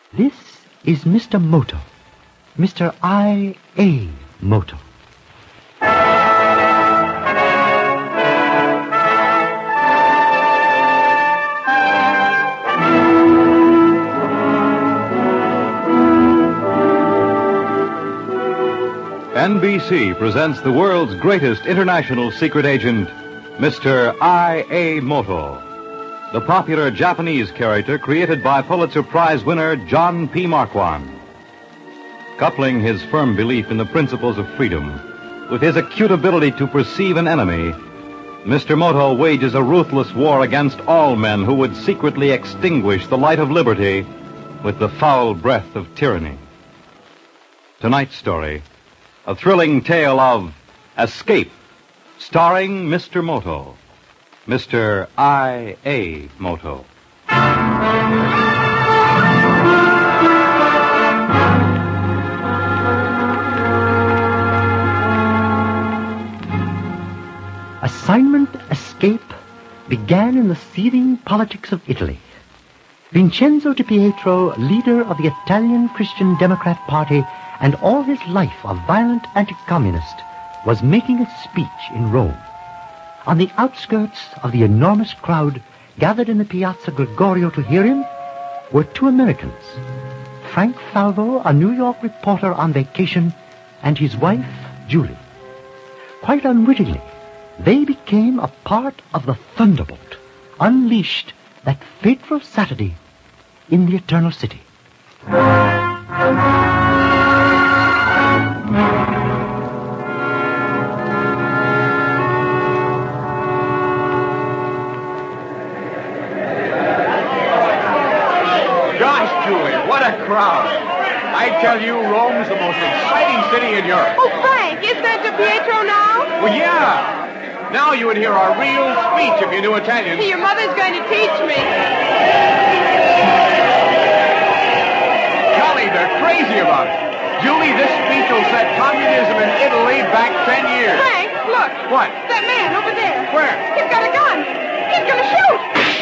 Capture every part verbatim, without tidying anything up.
This is Mister Moto, Mister I A Moto. N B C presents the world's greatest international secret agent, Mister I A Moto, the popular Japanese character created by Pulitzer Prize winner John P. Marquand. Coupling his firm belief in the principles of freedom with his acute ability to perceive an enemy, Mister Moto wages a ruthless war against all men who would secretly extinguish the light of liberty with the foul breath of tyranny. Tonight's story, a thrilling tale of escape, starring Mister Moto, Mister I A Moto. Assignment Escape began in the seething politics of Italy. Vincenzo Di Pietro, leader of the Italian Christian Democrat Party and all his life a violent anti-communist, was making a speech in Rome. On the outskirts of the enormous crowd gathered in the Piazza Gregorio to hear him were two Americans, Frank Falvo, a New York reporter on vacation, and his wife, Julie. Quite unwittingly, they became a part of the thunderbolt unleashed that fateful Saturday in the Eternal City. Gosh, Julie, what a crowd. I tell you, Rome's the most exciting city in Europe. Oh, Frank, is that Di Pietro now? Well, yeah. Now you would hear our real speech if you knew Italian. Your mother's going to teach me. Golly, they're crazy about it. Julie, this speech will set communism in Italy back ten years. Frank, look. What? That man over there. Where? He's got a gun. He's going to shoot.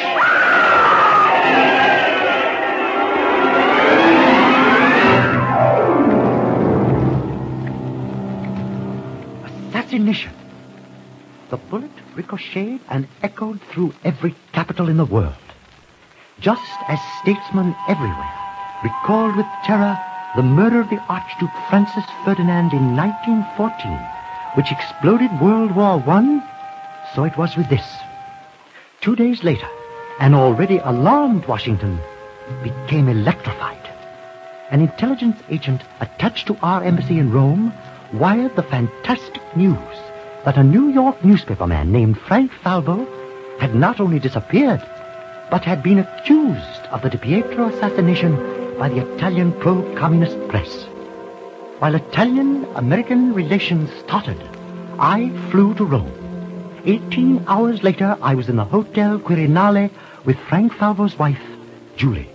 Assassination. The bullet ricocheted and echoed through every capital in the world. Just as statesmen everywhere recalled with terror the murder of the Archduke Francis Ferdinand in nineteen fourteen, which exploded World War One, so it was with this. Two days later, an already alarmed Washington became electrified. An intelligence agent attached to our embassy in Rome wired the fantastic news that a New York newspaperman named Frank Falvo had not only disappeared, but had been accused of the Di Pietro assassination by the Italian pro-communist press. While Italian-American relations tottered, I flew to Rome. Eighteen hours later, I was in the Hotel Quirinale with Frank Falvo's wife, Julie.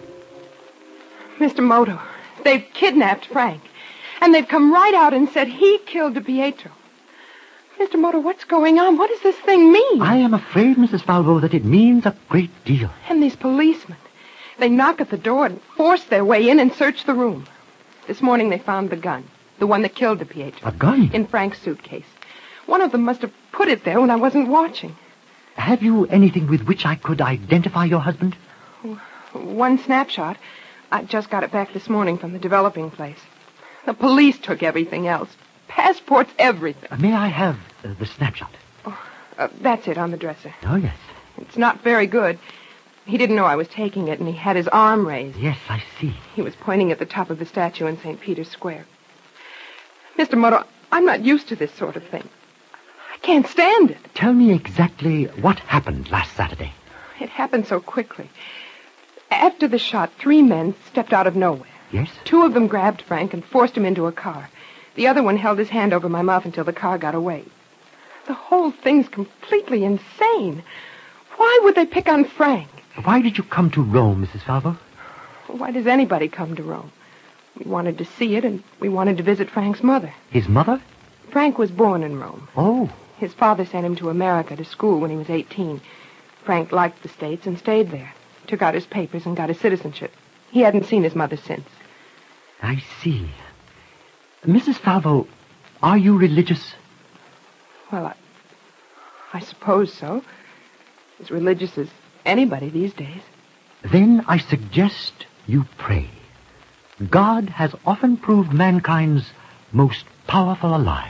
Mister Moto, they've kidnapped Frank. And they've come right out and said he killed Di Pietro. Mister Moto, what's going on? What does this thing mean? I am afraid, Missus Falvo, that it means a great deal. And these policemen. They knock at the door and force their way in and search the room. This morning they found the gun. The one that killed Di Pietro. A gun? In Frank's suitcase. One of them must have put it there when I wasn't watching. Have you anything with which I could identify your husband? One snapshot. I just got it back this morning from the developing place. The police took everything else. Passports, everything. Uh, may I have uh, the snapshot? Oh, uh, that's it on the dresser. Oh, yes. It's not very good. He didn't know I was taking it, and he had his arm raised. Yes, I see. He was pointing at the top of the statue in Saint Peter's Square. Mister Moto, I'm not used to this sort of thing. I can't stand it. Tell me exactly what happened last Saturday. It happened so quickly. After the shot, three men stepped out of nowhere. Yes? Two of them grabbed Frank and forced him into a car. The other one held his hand over my mouth until the car got away. The whole thing's completely insane. Why would they pick on Frank? Why did you come to Rome, Missus Falvo? Why does anybody come to Rome? We wanted to see it, and we wanted to visit Frank's mother. His mother? Frank was born in Rome. Oh. His father sent him to America to school when he was eighteen. Frank liked the States and stayed there. Took out his papers and got his citizenship. He hadn't seen his mother since. I see. Missus Falvo, are you religious? Well, I, I suppose so. As religious as anybody these days. Then I suggest you pray. God has often proved mankind's most powerful ally.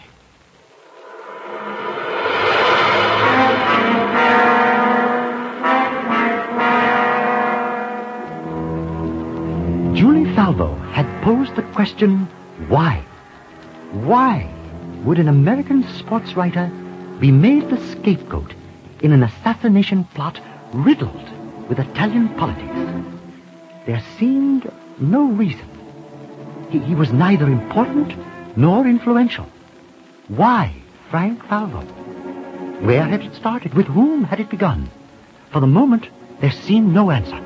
Julie Falvo had posed the question, why? Why would an American sports writer be made the scapegoat in an assassination plot riddled with Italian politics? There seemed no reason. He, he was neither important nor influential. Why Frank Falvo? Where had it started? With whom had it begun? For the moment, there seemed no answer.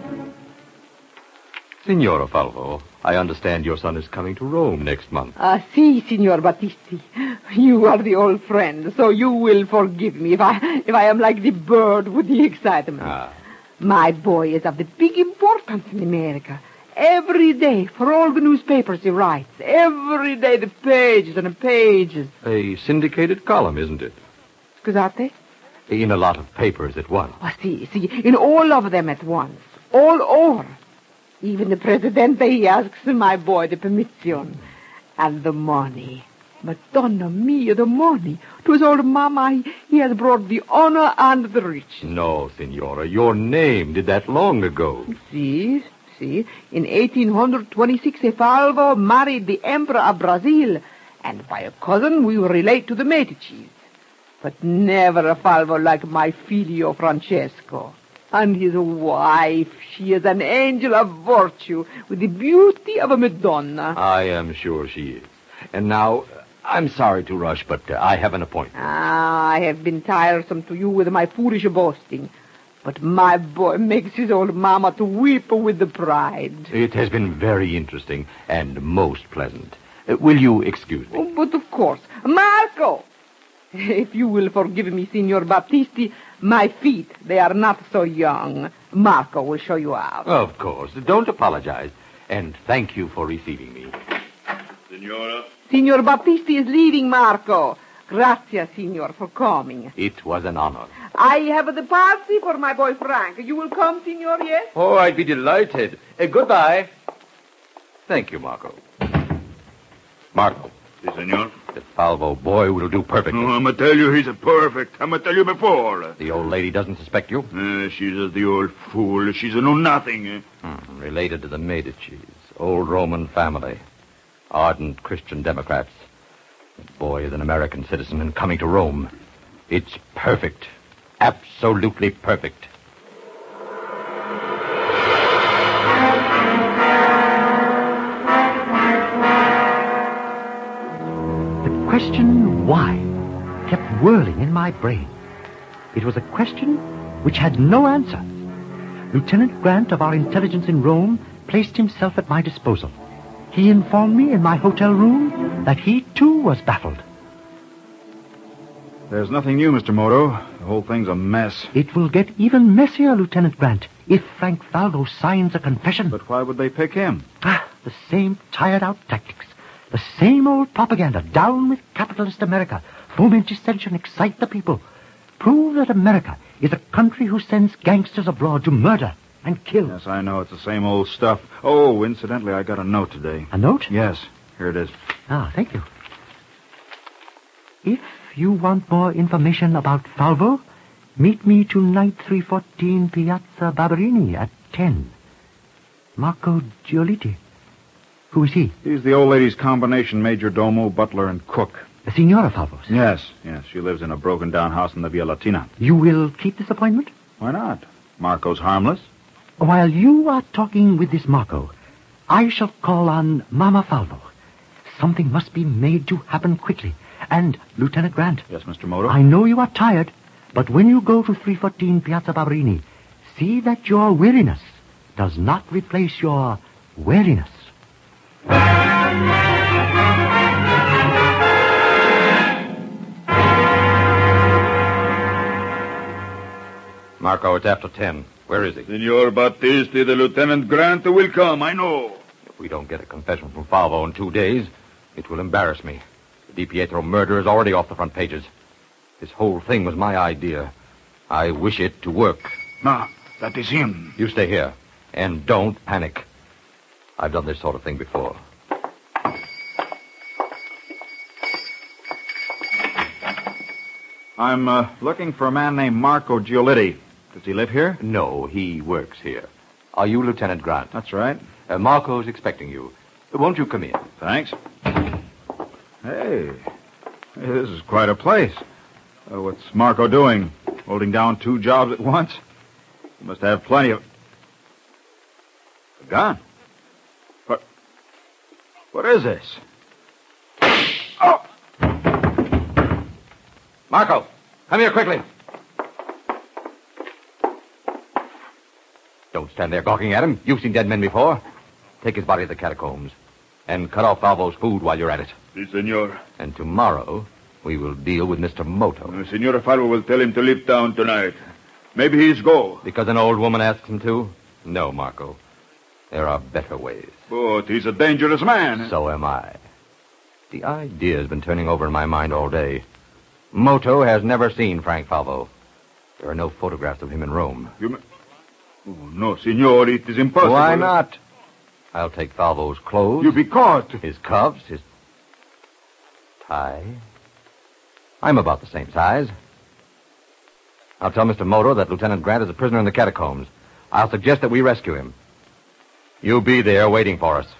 Signora Falvo, I understand your son is coming to Rome next month. Ah, si, Signor Battisti. You are the old friend, so you will forgive me if I if I am like the bird with the excitement. Ah. My boy is of the big importance in America. Every day, for all the newspapers he writes. Every day, the pages and the pages. A syndicated column, isn't it? Scusate? In a lot of papers at once. Ah, si, si, in all of them at once. All over. Even the Presidente, he asks my boy the permission. And the money. Madonna mia, the money. To his old mama, he, he has brought the honor and the riches. No, Signora, your name did that long ago. See, see, in eighteen twenty-six, a Falvo married the Emperor of Brazil, and by a cousin we relate to the Medicis. But never a Falvo like my filio Francesco. And his wife, she is an angel of virtue, with the beauty of a Madonna. I am sure she is. And now, I'm sorry to rush, but uh, I have an appointment. Ah, I have been tiresome to you with my foolish boasting. But my boy makes his old mama to weep with the pride. It has been very interesting and most pleasant. Uh, will you excuse me? Oh, but of course. Marco! If you will forgive me, Signor Battisti, my feet, they are not so young. Marco will show you out. Of course. Don't apologize. And thank you for receiving me. Signora? Signor Battisti is leaving, Marco. Grazie, Signor, for coming. It was an honor. I have the party for my boy Frank. You will come, Signor, yes? Oh, I'd be delighted. Uh, goodbye. Thank you, Marco. Marco. Si, senor. The Falvo boy will do perfectly. Oh, I'm going to tell you he's a perfect. I'm going to tell you before. The old lady doesn't suspect you? Uh, she's a, the old fool. She's a know-nothing. Eh? Hmm, related to the Medicis. Old Roman family. Ardent Christian Democrats. The boy is an American citizen and coming to Rome. It's perfect. Absolutely perfect. The question why kept whirling in my brain. It was a question which had no answer. Lieutenant Grant of our intelligence in Rome placed himself at my disposal. He informed me in my hotel room that he, too, was baffled. There's nothing new, Mister Moto. The whole thing's a mess. It will get even messier, Lieutenant Grant, if Frank Falvo signs a confession. But why would they pick him? Ah, the same tired-out tactics. The same old propaganda. Down with capitalist America. Foment dissension, excite the people. Prove that America is a country who sends gangsters abroad to murder and kill. Yes, I know. It's the same old stuff. Oh, incidentally, I got a note today. A note? Yes. Here it is. Ah, thank you. If you want more information about Falvo, meet me tonight, three fourteen Piazza Barberini at ten. Marco Giolitti. Who is he? He's the old lady's combination major domo, butler, and cook. The Signora Falvo's. Yes, yes. She lives in a broken-down house in the Via Latina. You will keep this appointment? Why not? Marco's harmless. While you are talking with this Marco, I shall call on Mama Falvo. Something must be made to happen quickly. And, Lieutenant Grant. Yes, Mister Moto? I know you are tired, but when you go to three fourteen Piazza Barberini, see that your weariness does not replace your wariness. Marco, it's after ten. Where is he? Senor Battisti, the Lieutenant Grant will come, I know. If we don't get a confession from Falvo in two days, it will embarrass me. The DiPietro murder is already off the front pages. This whole thing was my idea. I wish it to work. No, that is him. You stay here, and don't panic. I've done this sort of thing before. I'm uh, looking for a man named Marco Giolitti. Does he live here? No, he works here. Are you Lieutenant Grant? That's right. Uh, Marco's expecting you. Won't you come in? Thanks. Hey, hey this is quite a place. Uh, what's Marco doing? Holding down two jobs at once? He must have plenty of... A gun? What? What is this? Oh! Marco, come here quickly. Don't stand there gawking at him. You've seen dead men before. Take his body to the catacombs and cut off Falvo's food while you're at it. Si, senor. And tomorrow, we will deal with Mister Moto. Uh, Senor Falvo will tell him to leave town tonight. Maybe he's go. Because an old woman asks him to? No, Marco. There are better ways. But he's a dangerous man. So am I. The idea has been turning over in my mind all day. Moto has never seen Frank Falvo. There are no photographs of him in Rome. You may... Oh, no, senor, it is impossible. Why not? I'll take Falvo's clothes. You'll be caught. His cuffs, his tie. I'm about the same size. I'll tell Mister Moto that Lieutenant Grant is a prisoner in the catacombs. I'll suggest that we rescue him. You be there waiting for us.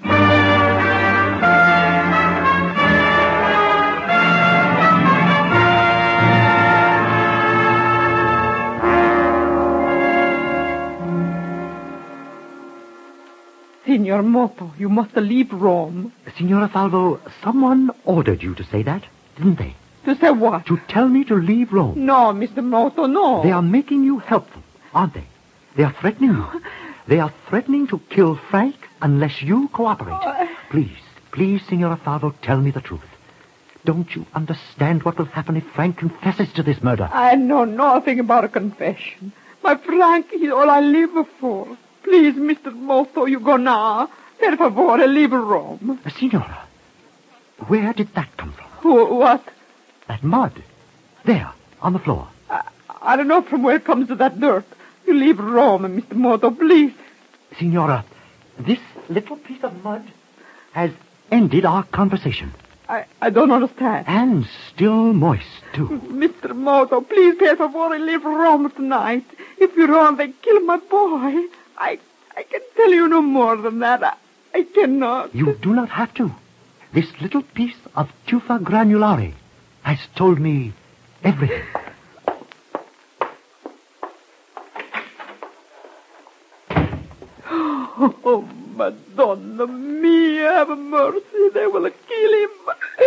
Signor Moto, you must leave Rome. Signora Falvo, someone ordered you to say that, didn't they? To say what? To tell me to leave Rome. No, Mister Moto, no. They are making you helpful, aren't they? They are threatening you. They are threatening to kill Frank unless you cooperate. Please, please, Signora Falvo, tell me the truth. Don't you understand what will happen if Frank confesses to this murder? I know nothing about a confession. My Frank is all I live for. Please, Mister Moto, you go now. Per favore, leave Rome. Signora, where did that come from? Who, what? That mud. There, on the floor. I, I don't know from where comes that dirt. You leave Rome, Mister Moto, please. Signora, this little piece of mud has ended our conversation. I, I don't understand. And still moist, too. Mister Moto, please, per favore, leave Rome tonight. If you don't, they kill my boy. I I can tell you no more than that. I, I cannot. You do not have to. This little piece of tufa granulare has told me everything. Oh, Madonna mia, have mercy. They will kill him.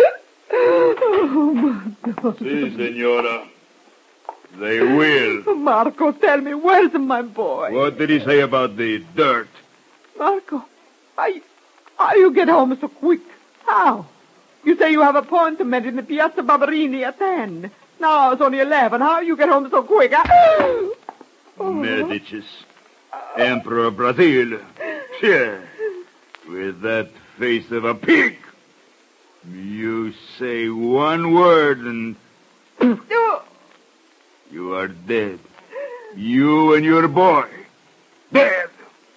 Oh, Madonna. Si, senora. They will. Marco, tell me, where's my boy? What did he say about the dirt? Marco, how, how you get home so quick? How? You say you have an appointment in the Piazza Barberini at ten. Now it's only eleven. How you get home so quick? Oh. Medicis. Emperor of Brazil. Yeah. With that face of a pig. You say one word and... You are dead. You and your boy. Dead.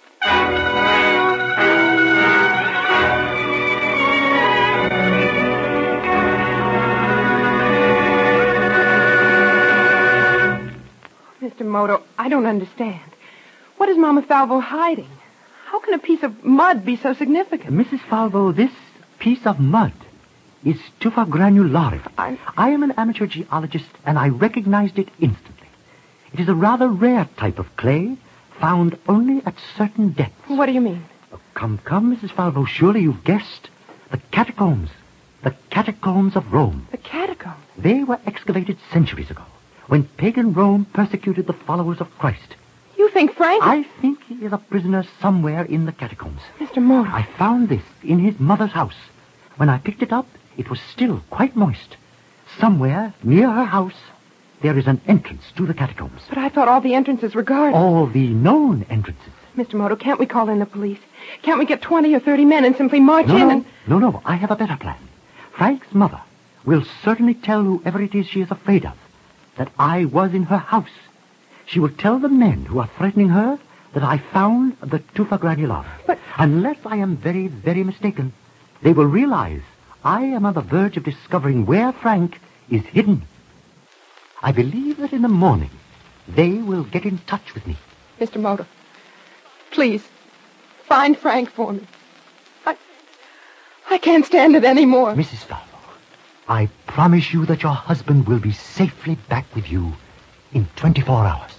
Mister Moto, I don't understand. What is Mama Falvo hiding? How can a piece of mud be so significant? Missus Falvo, this piece of mud is tufa granulare. I... I am an amateur geologist, and I recognized it instantly. It is a rather rare type of clay, found only at certain depths. What do you mean? Oh, come, come, Missus Falvo, surely you've guessed. The catacombs. The catacombs of Rome. The catacombs? They were excavated centuries ago, when pagan Rome persecuted the followers of Christ. You think Frank... I think he is a prisoner somewhere in the catacombs. Mister Moto... I found this in his mother's house. When I picked it up, it was still quite moist. Somewhere near her house there is an entrance to the catacombs. But I thought all the entrances were guarded. All the known entrances. Mister Moto, can't we call in the police? Can't we get twenty or thirty men and simply march No, in no, and... no, no. I have a better plan. Frank's mother will certainly tell whoever it is she is afraid of that I was in her house. She will tell the men who are threatening her that I found the tufa granulata. But... Unless I am very, very mistaken, they will realize I am on the verge of discovering where Frank is hidden. I believe that in the morning they will get in touch with me. Mister Moto, please, find Frank for me. I... I can't stand it anymore. Missus Falvo, I promise you that your husband will be safely back with you in twenty-four hours.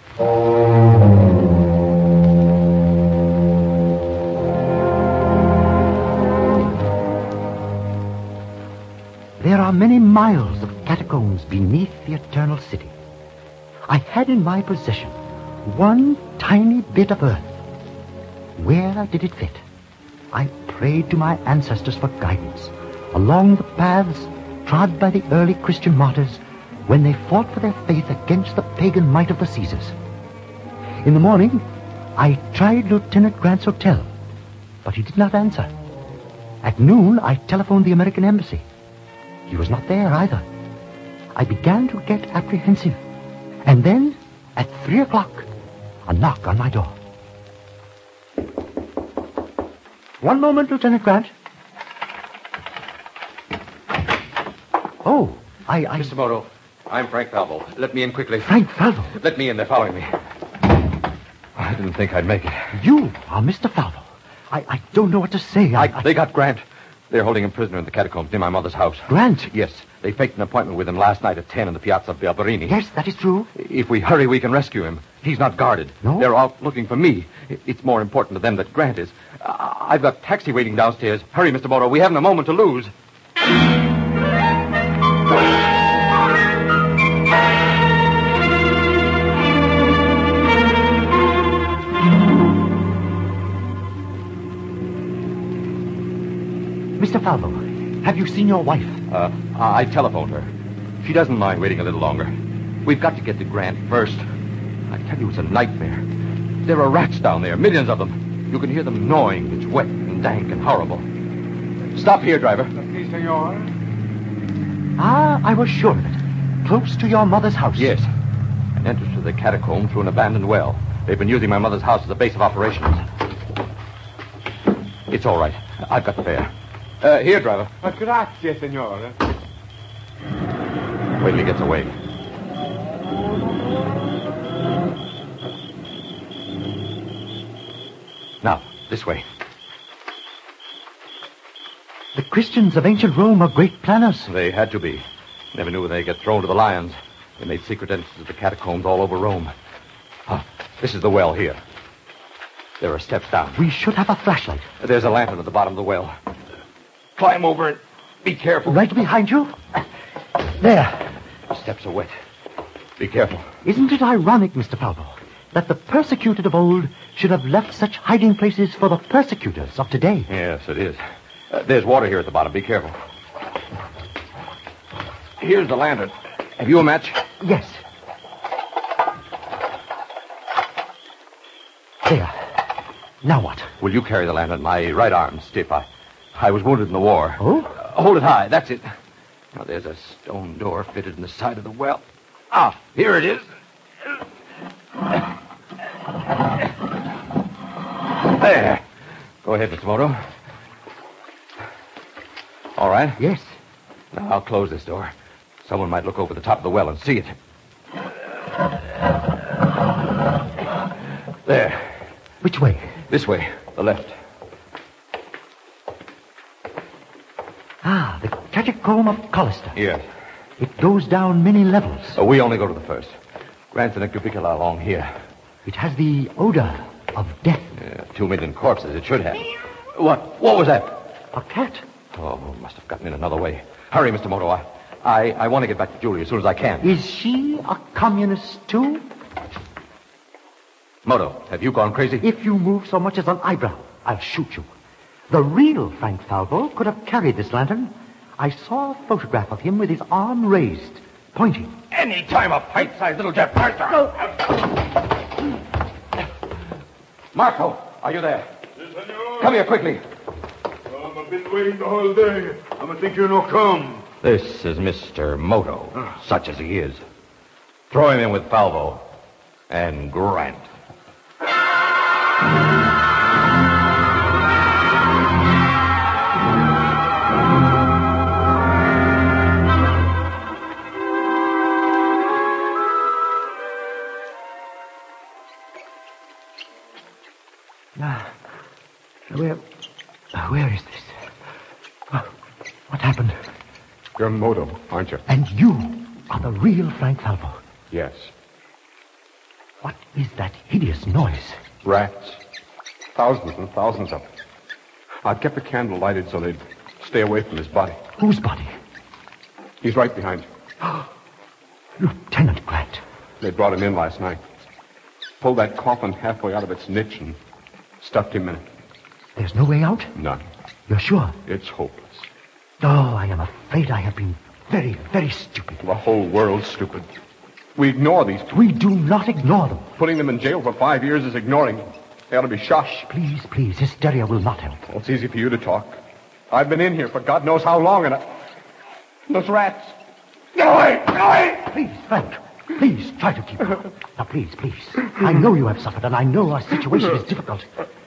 There are many miles of catacombs beneath the Eternal City. I had in my possession one tiny bit of earth. Where did it fit? I prayed to my ancestors for guidance along the paths trod by the early Christian martyrs when they fought for their faith against the pagan might of the Caesars. In the morning, I tried Lieutenant Grant's hotel, but he did not answer. At noon, I telephoned the American embassy. He was not there either. I began to get apprehensive. And then, at three o'clock, a knock on my door. One moment, Lieutenant Grant. Oh, I... I... Mister Moto, I'm Frank Falvo. Let me in quickly. Frank Falvo? Let me in. They're following me. I didn't think I'd make it. You are Mister Falvo. I, I don't know what to say. I, I, I... They got Grant. They're holding him prisoner in the catacombs near my mother's house. Grant? Yes. They faked an appointment with him last night at ten in the Piazza Barberini. Yes, that is true. If we hurry, we can rescue him. He's not guarded. No? They're out looking for me. It's more important to them that Grant is. Uh, I've got taxi waiting downstairs. Hurry, Mister Moto. We haven't a moment to lose. Mister Falvo, have you seen your wife? Uh, I telephoned her. She doesn't mind waiting a little longer. We've got to get to Grant first. I tell you, it's a nightmare. There are rats down there, millions of them. You can hear them gnawing. It's wet and dank and horrible. Stop here, driver. Si, senor. Ah, I was sure of it. Close to your mother's house. Yes. An entrance to the catacomb through an abandoned well. They've been using my mother's house as a base of operations. It's all right. I've got the fare. Uh, here, driver. Uh, grazie, senor. Wait till he gets away. Now, this way. The Christians of ancient Rome are great planners. They had to be. Never knew they'd get thrown to the lions. They made secret entrances to the catacombs all over Rome. Oh, this is the well here. There are steps down. We should have a flashlight. There's a lantern at the bottom of the well. Climb over and be careful. Right behind you. There. The steps are wet. Be careful. Isn't it ironic, Mister Falvo, that the persecuted of old should have left such hiding places for the persecutors of today? Yes, it is. Uh, there's water here at the bottom. Be careful. Here's the lantern. Have you a match? Yes. There. Now what? Will you carry the lantern? My right arm's stiff. I, I was wounded in the war. Oh? Uh, hold it high. That's it. Now, there's a stone door fitted in the side of the well. Ah, here it is. There. Go ahead, Mister Moto. All right? Yes. Now, I'll close this door. Someone might look over the top of the well and see it. There. Which way? This way. The left. Ah, the catacomb of Collister. Yes. It goes down many levels. Oh, we only go to the first. Grant's in a cubicula along here. It has the odor of death. Uh, two million corpses, it should have. What? What was that? A cat. Oh, must have gotten in another way. Hurry, Mister Moto. I, I, I want to get back to Julie as soon as I can. Is she a communist, too? Moto, have you gone crazy? If you move so much as an eyebrow, I'll shoot you. The real Frank Falvo could have carried this lantern. I saw a photograph of him with his arm raised, pointing. Any time a pint-sized little Jeff Parker. Marco, are you there? Yes, senor. Come here quickly. Um, I've been waiting the whole day. I'm going to think you no come. This is Mister Moto, such as he is. Throw him in with Falvo and Grant. Ah, where, where is this? Oh, what happened? You're Moto, aren't you? And you are the real Frank Falvo. Yes. What is that hideous noise? Rats. Thousands and thousands of them. I've kept the candle lighted so they'd stay away from his body. Whose body? He's right behind you. Lieutenant Grant. They brought him in last night. Pulled that coffin halfway out of its niche and stuffed him in it. There's no way out? None. You're sure? It's hopeless. Oh, I am afraid I have been very, very stupid. The whole world's stupid. We ignore these people. We do not ignore them. Putting them in jail for five years is ignoring them. They ought to be shot. Please, please, hysteria will not help. Well, it's easy for you to talk. I've been in here for God knows how long, and I... Those rats. Get away! Get away! Please, Frank, please, try to keep calm. Now, please, please. I know you have suffered, and I know our situation is difficult.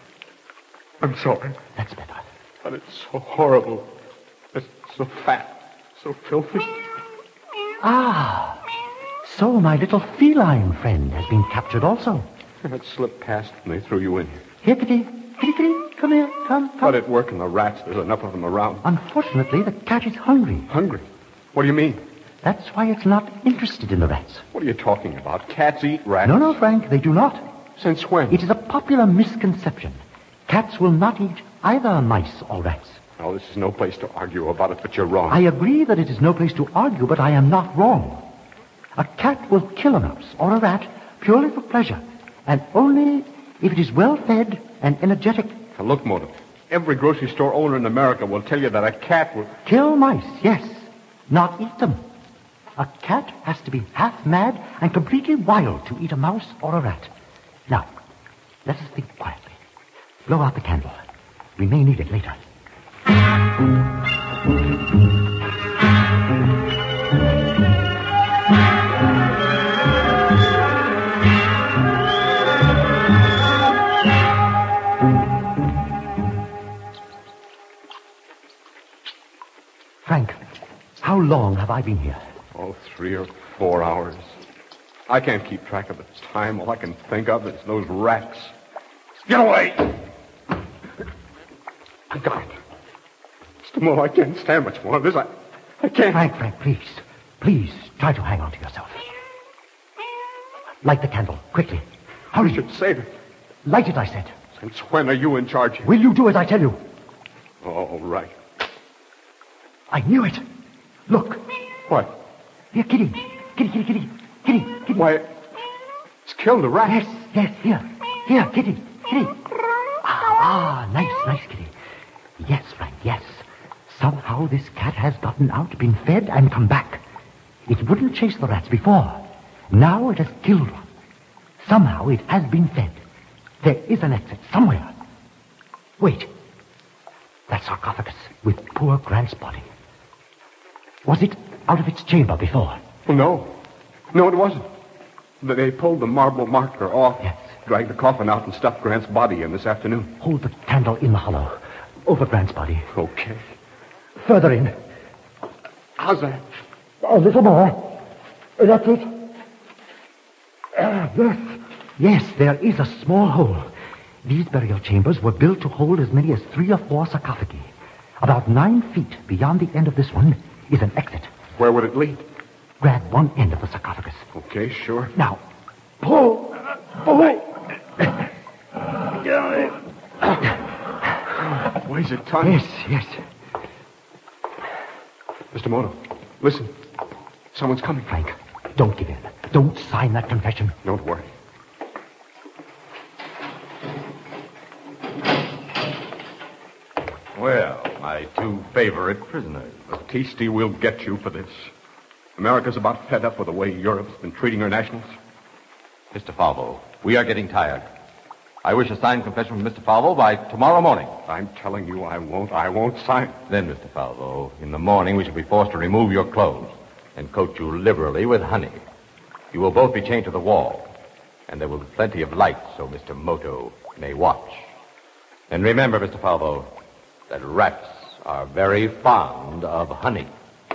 I'm sorry. That's better. But it's so horrible. It's so fat. So filthy. Ah, so my little feline friend has been captured also. It slipped past when they threw you in here. Here, kitty. Kitty, kitty, come here. Come, come. But at work and the rats, there's enough of them around. Unfortunately, the cat is hungry. Hungry? What do you mean? That's why it's not interested in the rats. What are you talking about? Cats eat rats? No, no, Frank, they do not. Since when? It is a popular misconception. Cats will not eat either mice or rats. Well, this is no place to argue about it, but you're wrong. I agree that it is no place to argue, but I am not wrong. A cat will kill a mouse or a rat purely for pleasure, and only if it is well fed and energetic. Now, look, Moto, every grocery store owner in America will tell you that a cat will... Kill mice, yes, not eat them. A cat has to be half mad and completely wild to eat a mouse or a rat. Now, let us think quietly. Blow out the candle. We may need it later. Frank, how long have I been here? Oh, three or four hours. I can't keep track of the time. All I can think of is those rats. Get away! I got it. Mister Moore, I can't stand much more of this. I, I can't. Frank, Frank, please. Please, try to hang on to yourself. Light the candle, quickly. Hurry. You should save it. Light it, I said. Since when are you in charge here? Will you do as I tell you? All right. I knew it. Look. What? Here, kitty. Kitty, kitty, kitty. Kitty, kitty. Why, it's killed a rat. Yes, yes, here. Here, kitty, kitty. Ah, ah, nice, nice kitty. Yes, Frank, yes. Somehow this cat has gotten out, been fed, and come back. It wouldn't chase the rats before. Now it has killed one. Somehow it has been fed. There is an exit somewhere. Wait. That sarcophagus with poor Grant's body. Was it out of its chamber before? Well, no. No, it wasn't. They pulled the marble marker off, Yes. dragged the coffin out, and stuffed Grant's body in this afternoon. Hold the candle in the hollow. Over Grant's body. Okay. Further in. How's that? A little more. That's it. Uh, yes. Yes, there is a small hole. These burial chambers were built to hold as many as three or four sarcophagi. About nine feet beyond the end of this one is an exit. Where would it lead? Grab one end of the sarcophagus. Okay, sure. Now, pull. Pull. Weighs a ton. Yes, yes. Mister Moto, listen. Someone's coming. Frank, don't give in. Don't sign that confession. Don't worry. Well, my two favorite prisoners. Batiste will get you for this. America's about fed up with the way Europe's been treating her nationals. Mister Falvo, we are getting tired. I wish a signed confession from Mister Falvo by tomorrow morning. I'm telling you I won't. I won't sign. Then, Mister Falvo, in the morning we shall be forced to remove your clothes and coat you liberally with honey. You will both be chained to the wall, and there will be plenty of light so Mister Moto may watch. And remember, Mister Falvo, that rats are very fond of honey.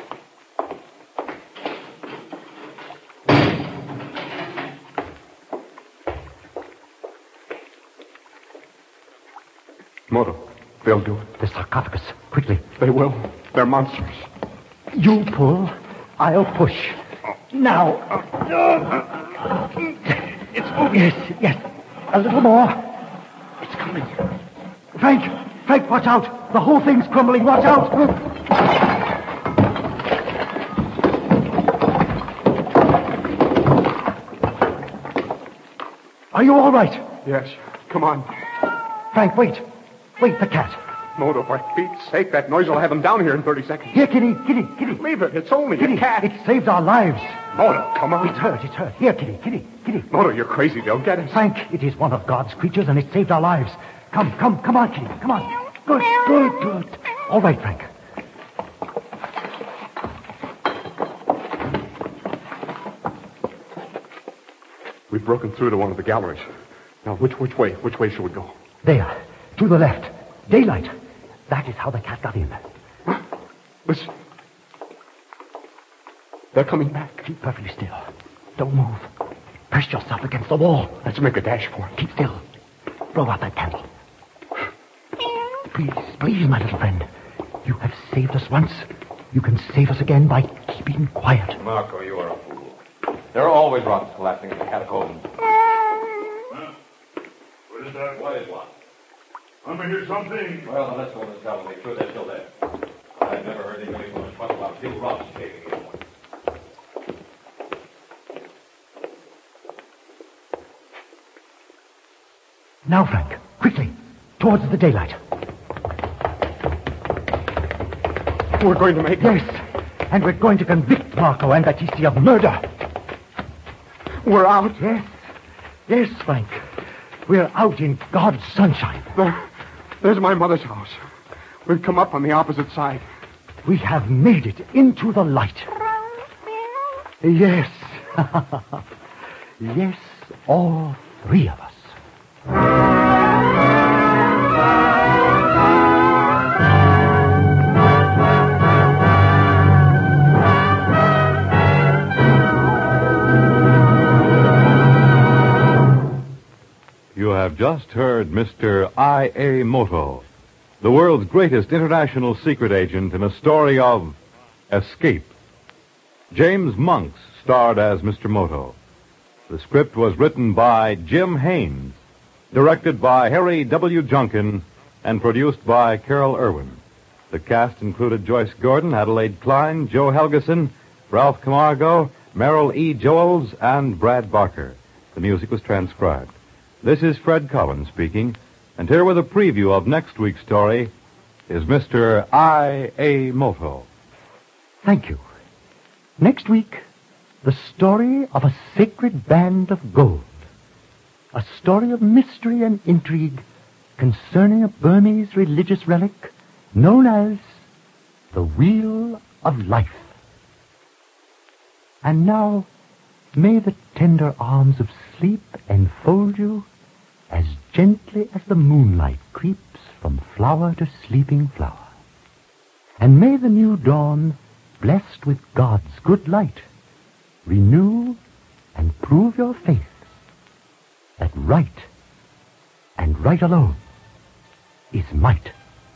Moto, they'll do it. The sarcophagus, quickly. They will. They're monsters. You pull, I'll push. Now. It's moving. Yes, yes. A little more. It's coming. Frank, Frank, watch out. The whole thing's crumbling. Watch out. Are you all right? Yes. Come on. Frank, wait. Wait, the cat. Moto, for Pete's sake, that noise will have them down here in thirty seconds. Here, Kitty, Kitty, Kitty. Leave it. It's only Kitty, a cat. it saved our lives. Moto, come on. It's hurt, it's hurt. Here, Kitty, Kitty, Kitty. Moto, you're crazy. They'll get us. Frank, it is one of God's creatures, and it saved our lives. Come, come, come on, Kitty. Come on. Good, good, good. All right, Frank. We've broken through to one of the galleries. Now, which which way? Which way shall we go? There, to the left. Daylight. That is how the cat got in. Huh? Listen. They're coming back. Keep perfectly still. Don't move. Press yourself against the wall. Let's make a dash for it. Keep still. Blow out that candle. Please, please, my little friend. You have saved us once. You can save us again by keeping quiet. Marco, you are a fool. There are always rocks collapsing in the catacombs. Huh? What is that? What is what? I'm going to hear something. Well, let's go to the cell and make sure they're still there. I've never heard anybody so much fuss about big rocks caving in. Now, Frank, quickly, towards the daylight. We're going to make it. Yes, and we're going to convict Marco and Battisti of murder. We're out. Yes, yes, Frank. We're out in God's sunshine. There, there's my mother's house. We've come up on the opposite side. We have made it into the light. Yes. Yes, all three of us. You have just heard Mister I A Moto, the world's greatest international secret agent, in a story of escape. James Monks starred as Mister Moto. The script was written by Jim Haynes, directed by Harry W. Junkin, and produced by Carol Irwin. The cast included Joyce Gordon, Adelaide Klein, Joe Helgeson, Ralph Camargo, Merrill E. Joels, and Brad Barker. The music was transcribed. This is Fred Collins speaking, and here with a preview of next week's story is Mister I A Moto. Thank you. Next week, the story of a sacred band of gold. A story of mystery and intrigue concerning a Burmese religious relic known as the Wheel of Life. And now, may the tender arms of sleep enfold you as gently as the moonlight creeps from flower to sleeping flower. And may the new dawn, blessed with God's good light, renew and prove your faith that right and right alone is might.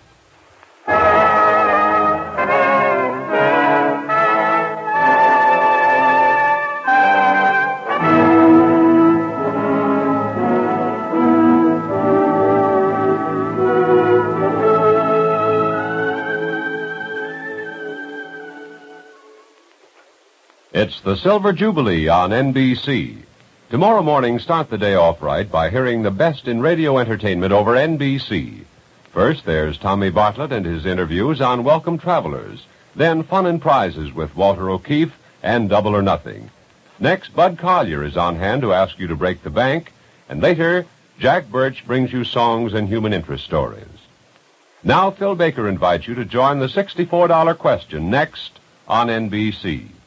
It's the Silver Jubilee on N B C. Tomorrow morning, start the day off right by hearing the best in radio entertainment over N B C. First, there's Tommy Bartlett and his interviews on Welcome Travelers. Then, fun and prizes with Walter O'Keefe and Double or Nothing. Next, Bud Collier is on hand to ask you to break the bank, and later, Jack Birch brings you songs and human interest stories. Now, Phil Baker invites you to join the sixty-four dollar question next on N B C.